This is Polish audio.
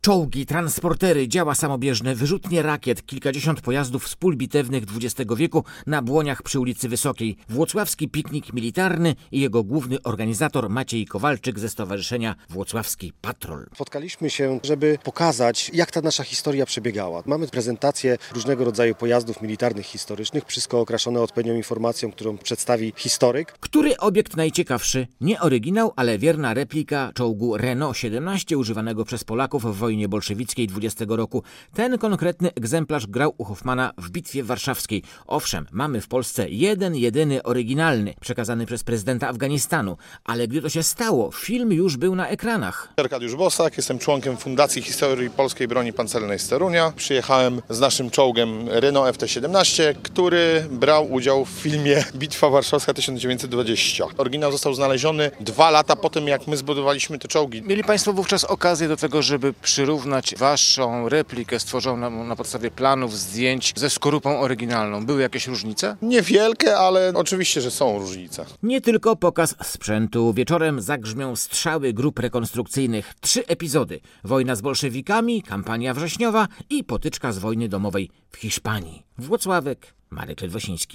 Czołgi, transportery, działa samobieżne, wyrzutnie rakiet, kilkadziesiąt pojazdów z pól bitewnych XX wieku na Błoniach przy ulicy Wysokiej, włocławski piknik militarny i jego główny organizator Maciej Kowalczyk ze Stowarzyszenia Włocławski Patrol. Spotkaliśmy się, żeby pokazać, jak ta nasza historia przebiegała. Mamy prezentację różnego rodzaju pojazdów militarnych, historycznych, wszystko okraszone odpowiednią informacją, którą przedstawi historyk. Który obiekt najciekawszy? Nie oryginał, ale wierna replika czołgu Renault 17 używanego przez Polaków w wojnie bolszewickiej 20 roku. Ten konkretny egzemplarz grał u Hoffmana w Bitwie Warszawskiej. Owszem, mamy w Polsce jeden, jedyny oryginalny, przekazany przez prezydenta Afganistanu. Ale gdy to się stało, film już był na ekranach. Arkadiusz Bosak, jestem członkiem Fundacji Historii Polskiej Broni Pancernej z Torunia. Przyjechałem z naszym czołgiem Renault FT-17, który brał udział w filmie Bitwa Warszawska 1920. Oryginał został znaleziony 2 lata po tym, jak my zbudowaliśmy te czołgi. Mieli Państwo wówczas okazję do tego, żeby przyrównać Waszą replikę stworzoną na podstawie planów, zdjęć ze skorupą oryginalną. Były jakieś różnice? Niewielkie, ale oczywiście, że są różnice. Nie tylko pokaz sprzętu. Wieczorem zagrzmią strzały grup rekonstrukcyjnych. 3 epizody. Wojna z bolszewikami, kampania wrześniowa i potyczka z wojny domowej w Hiszpanii. Włocławek, Marek Ledwosiński.